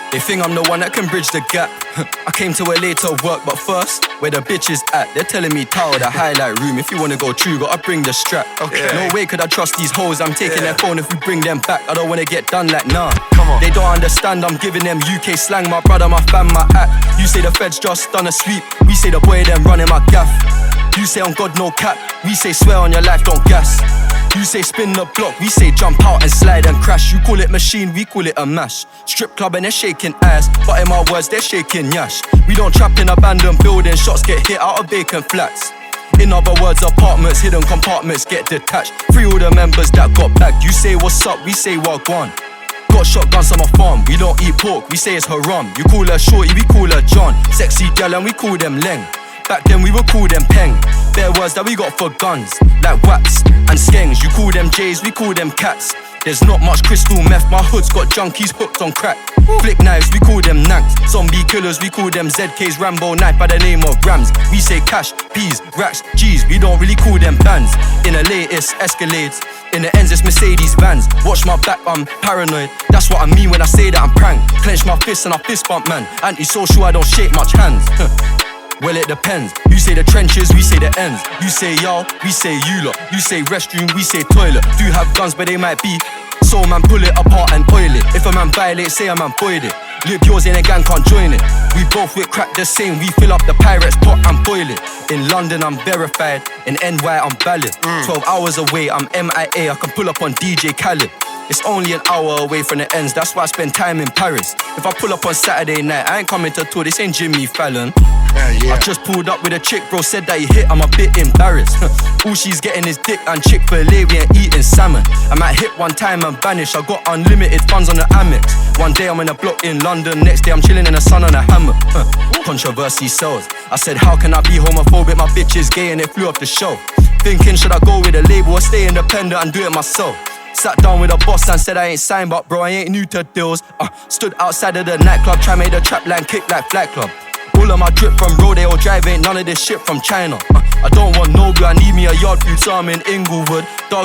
They think I'm the one that can bridge the gap. I came to LA to work, but first, where the bitches at? They're telling me tower, the highlight room. If you wanna go true, gotta bring the strap. Okay. No way could I trust these hoes. I'm taking their phone if we bring them back. I don't wanna get done like nah. Come on. They don't understand, I'm giving them UK slang. My brother, my fam, my act. You say the feds just done a sweep. We say the boy them running my gaff. You say on God no cap. We say swear on your life, don't gas. You say spin the block, we say jump out and slide and crash. You call it machine, we call it a mash. Strip club and they're shaking ass, but in my words they're shaking yash. We don't trap in abandoned buildings, shots get hit out of vacant flats. In other words, apartments, hidden compartments get detached. Free all the members that got back. You say what's up, we say wagwan. Got shotguns on my farm, we don't eat pork, we say it's haram. You call her shorty, we call her John. Sexy girl and we call them Leng. Back then we would call them Peng. Bare words that we got for guns, like wax and skengs. You call them J's, we call them cats. There's not much crystal meth, my hood's got junkies hooked on crack. Flick knives, we call them nanks. Zombie killers, we call them ZK's Rambo knife by the name of Rams. We say cash, P's, racks, G's, we don't really call them bands. In the latest Escalades, in the ends it's Mercedes vans. Watch my back, I'm paranoid. That's what I mean when I say that I'm prank. Clench my fists and I fist bump man. Antisocial, I don't shake much hands. Well, it depends. You say the trenches, we say the ends. You say y'all, we say you lot. You say restroom, we say toilet. Do have guns, but they might be. So man, pull it apart and oil it. If a man violates, say a man boiled it. Live yours in a gang, can't join it. We both with crack the same. We fill up the pirates pot and boil it. In London, I'm verified. In NY, I'm valid. 12 hours away, I'm MIA. I can pull up on DJ Khaled. It's only an hour away from the ends, that's why I spend time in Paris. If I pull up on Saturday night, I ain't coming to tour, this ain't Jimmy Fallon. I just pulled up with a chick, bro, said that he hit, I'm a bit embarrassed. All she's getting is dick and Chick-fil-A, we ain't eating salmon. I might hit one time and vanish, I got unlimited funds on the Amex. One day I'm in a block in London, next day I'm chilling in the sun on a hammock. Controversy sells. I said, how can I be homophobic, my bitch is gay and it flew off the show. Thinking, should I go with a label or stay independent and do it myself? Sat down with a boss and said I ain't signed, but bro, I ain't new to deals. Stood outside of the nightclub, try made a trap line kick like Flight Club. All of my drip from Rodeo Drive, ain't none of this shit from China. I don't want no blue, I need me a yard food, so I'm in Inglewood.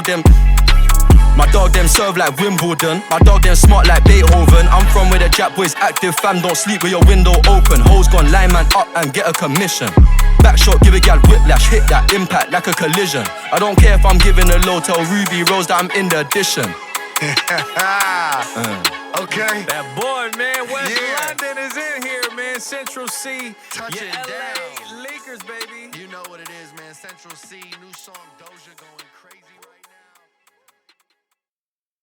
My dog them serve like Wimbledon. My dog them smart like Beethoven. I'm from where the Jap boys active, fam, don't sleep with your window open. Hoes gone line man up and get a commission. Backshot, give a gal whiplash, hit that impact like a collision. I don't care if I'm giving a low, tell Ruby Rose that I'm in the addition. Okay. That boy, man, West London is in here, man. Central C, Touching LA down. Lakers, baby. You know what it is, man. Central C, new song, Doja going crazy.